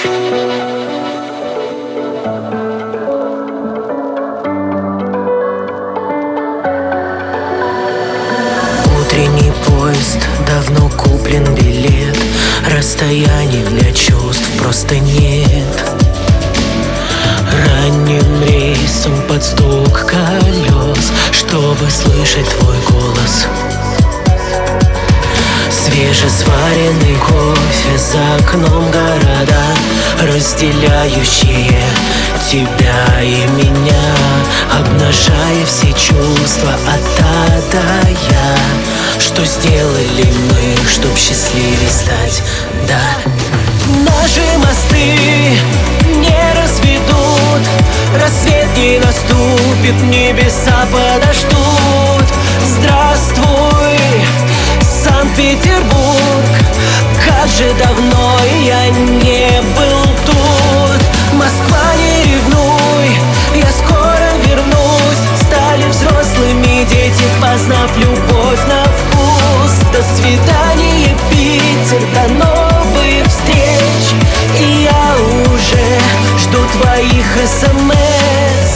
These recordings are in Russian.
Утренний поезд, давно куплен билет. Расстояний для чувств просто нет. Ранним рейсом под стук колес, чтобы слышать твой голос. Свежесваренный кофе, за окном города, разделяющие тебя и меня, обнажая все чувства от А до Я. Что сделали мы, чтоб счастливее стать, да? Наши мосты не разведут, рассвет не наступит, небеса подождут. Здравствуй, Санкт-Петербург, как же давно я не был тут. Москва, не ревнуй, я скоро вернусь. Стали взрослыми дети, познав любовь на вкус. До свидания, Питер, до новых встреч. И я уже жду твоих СМС.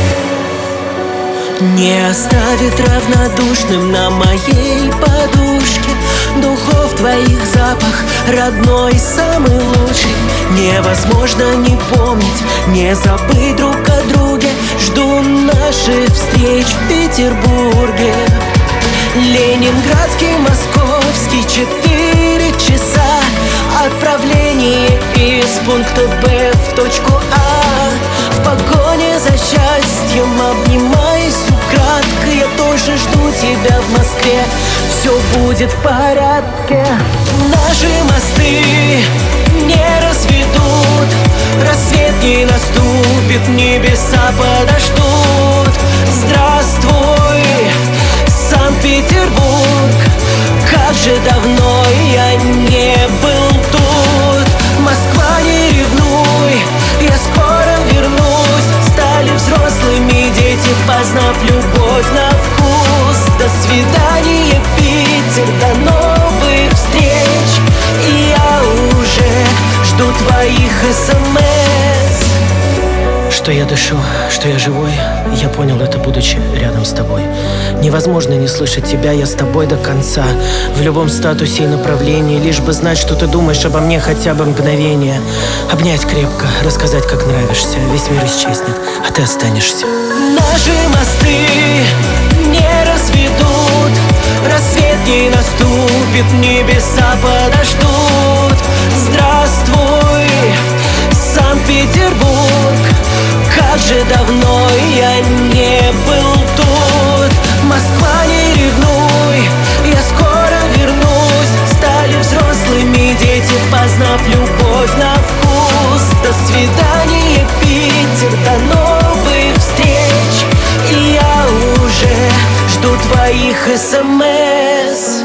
Не оставит равнодушным на моей подушке духов твоих запах, родной, самый лучший. Невозможно не помнить, не забыть друг о друге. Жду наших встреч в Петербурге. Ленинградский, московский, 4 часа. Отправление из пункта Б в точку А. В погоне за счастьем, обнимаясь украдкой, я тоже жду тебя в Москве. Все будет в порядке. Наши мосты не разведут, рассвет не наступит, небеса подождут. Здравствуй, Санкт-Петербург, как же давно я не был тут. Москва, не ревнуй, я скоро вернусь. Стали взрослыми дети, познав любовь на вкус. До свидания, Питер, до новых встреч. И я уже жду твоих СМС. Что я дышу, что я живой, я понял это, будучи рядом с тобой. Невозможно не слышать тебя, я с тобой до конца. В любом статусе и направлении, лишь бы знать, что ты думаешь обо мне хотя бы мгновение. Обнять крепко, рассказать, как нравишься. Весь мир исчезнет, а ты останешься. Наши мосты не разведут, рассвет не наступит, небеса подождут. Здравствуй, Санкт-Петербург, как же давно я не был тут. Москва, не ревнуй, я скоро вернусь. Стали взрослыми дети, познав любовь на вкус. До свидания, Питер, до новых встреч. И я уже жду твоих СМС.